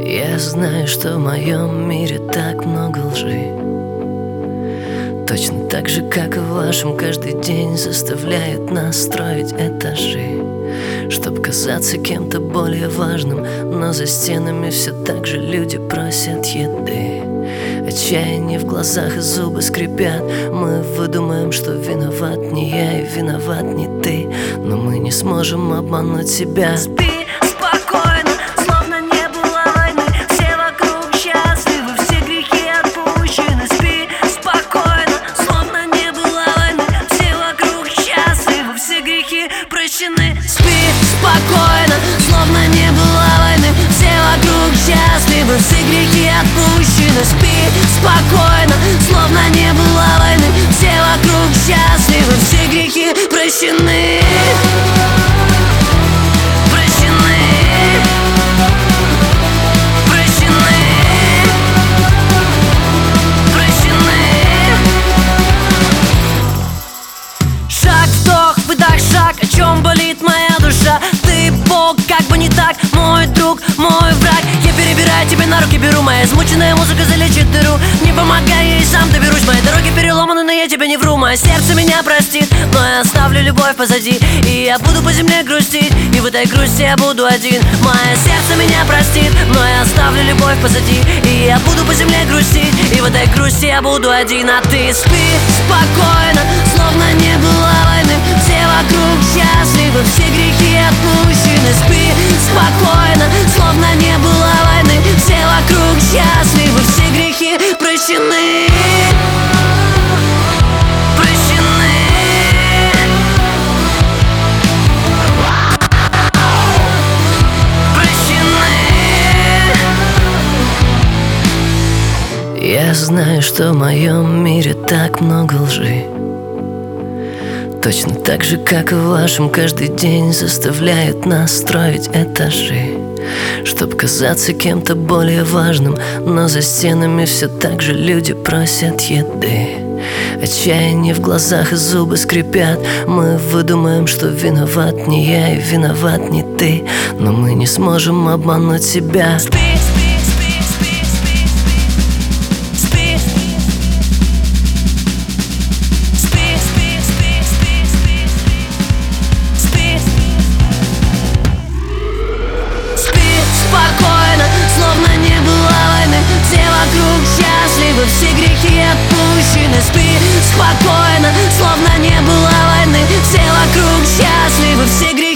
Я знаю, что в моем мире так много лжи. Точно так же, как и в вашем, каждый день заставляют нас строить этажи, чтоб казаться кем-то более важным. Но за стенами все так же люди просят еды. Отчаяние в глазах и зубы скрипят. Мы выдумаем, что виноват не я и виноват не ты, но мы не сможем обмануть себя. Спи спокойно, словно не было войны. Все вокруг счастливы, все грехи отпущены. Спи спокойно, словно не было войны. Все вокруг счастливы, все грехи прощены. Спи спокойно, словно не было войны. Все вокруг счастливы, все грехи отпущены. Спи спокойно, словно не было войны. Все вокруг счастливы, все грехи прощены. Шаг, о чем болит моя душа. Ты Бог, как бы не так, мой друг, мой враг. Я перебираю тебя на руки, беру. Моя измученная музыка залечит дыру. Не помогай, я и сам доберусь. Мои дороги переломаны, но я тебе не вру. Мое сердце меня простит, но я оставлю любовь позади. И я буду по земле грустить, и в этой грусти я буду один. Мое сердце меня простит, но я оставлю любовь позади. И я буду по земле грустить, и в этой грусти я буду один. А ты спи спокойно, словно не было войны. Все вокруг счастливы, все грехи отпущены. Спи спокойно, словно не было войны. Все вокруг счастливы, все грехи прощены. Прощены. Прощены. Я знаю, что в моем мире так много лжи. Точно так же, как и в вашем, каждый день заставляют нас строить этажи, чтоб казаться кем-то более важным. Но за стенами все так же люди просят еды. Отчаяние в глазах и зубы скрипят. Мы выдумаем, что виноват не я и виноват не ты, но мы не сможем обмануть себя. Все грехи отпущены. Спи спокойно, словно не было войны. Все вокруг счастливы, все грехи